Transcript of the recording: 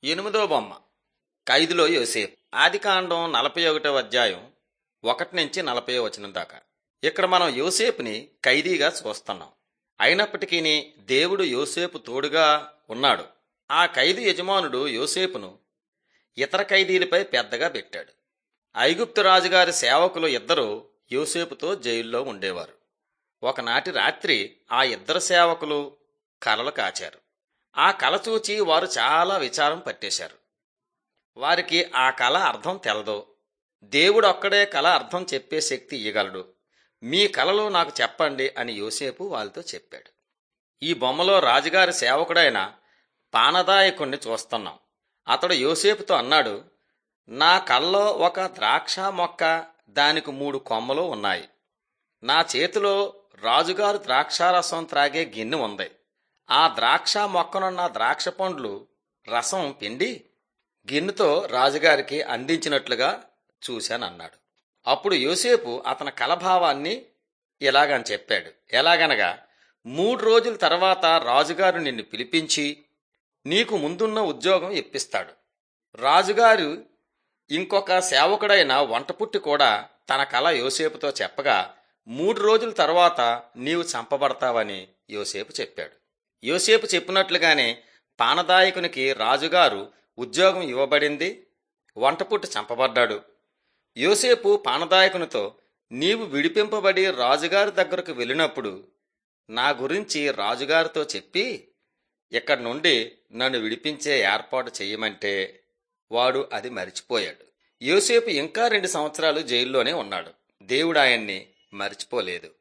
ఎనిమిదో బొమ్మ ఖైదులో యోసేపు. ఆదికాండం 41వ అధ్యాయం 1 నుంచి 40వ వచనం దాకా. ఇక్కడ మనం యోసేపుని ఖైదీగా చూస్తున్నాం. అయినప్పటికీ దేవుడు యోసేపు తోడుగా ఉన్నాడు. ఆ ఖైదు యజమానుడు యోసేపును ఇతర ఖైదీలపై పెద్దగా పెట్టాడు. ఐగుప్తు రాజుగారి సేవకులు ఇద్దరు యోసేపుతో జైల్లో ఉండేవారు. ఒకనాటి రాత్రి ఆ ఇద్దరు సేవకులు కలలు కాచారు. ఆ కల చూచి వారు చాలా విచారం పట్టేశారు. వారికి ఆ కల అర్థం తెలదు. దేవుడు ఒక్కడే కల అర్థం చెప్పే శక్తి ఇయ్యగలడు. మీ కలలు నాకు చెప్పండి అని యోసేపు వాళ్ళతో చెప్పాడు. ఈ బొమ్మలో రాజుగారి సేవకుడైన పానదాయకుణ్ణి చూస్తున్నాం. అతడు యోసేపుతో అన్నాడు, నా కల్లో ఒక ద్రాక్ష మొక్క, దానికి 3 కొమ్మలు ఉన్నాయి. నా చేతిలో రాజుగారు ద్రాక్షారసం త్రాగే గిన్నె ఉంది. ఆ ద్రాక్ష మొక్కనున్న ద్రాక్ష పండ్లు రసం పిండి గిన్నెతో రాజుగారికి అందించినట్లుగా చూశానన్నాడు. అప్పుడు యోసేపు అతని కలభావాన్ని ఇలాగని చెప్పాడు. ఎలాగనగా, 3 రోజుల తర్వాత రాజుగారు నిన్ను పిలిపించి నీకు ముందున్న ఉద్యోగం ఇప్పిస్తాడు. రాజుగారు ఇంకొక సేవకుడైన వంటపుట్టి కూడా తన కల యోసేపుతో చెప్పగా 3 రోజుల తర్వాత నీవు చంపబడతావని యోసేపు చెప్పాడు. యోసేపు చెప్పినట్లుగానే పానదాయకునికి రాజుగారు ఉద్యోగం ఇవ్వబడింది. వంటపుట్టి చంపబడ్డాడు. యోసేపు పానదాయకునితో, నీవు విడిపింపబడి రాజుగారి దగ్గరకు వెళ్ళినప్పుడు నా గురించి రాజుగారితో చెప్పి ఇక్కడి నుండి నన్ను విడిపించే ఏర్పాటు చెయ్యమంటే వాడు అది మరిచిపోయాడు. యోసేపు ఇంకా 2 సంవత్సరాలు జైల్లోనే ఉన్నాడు. దేవుడు ఆయన్ని మరిచిపోలేదు.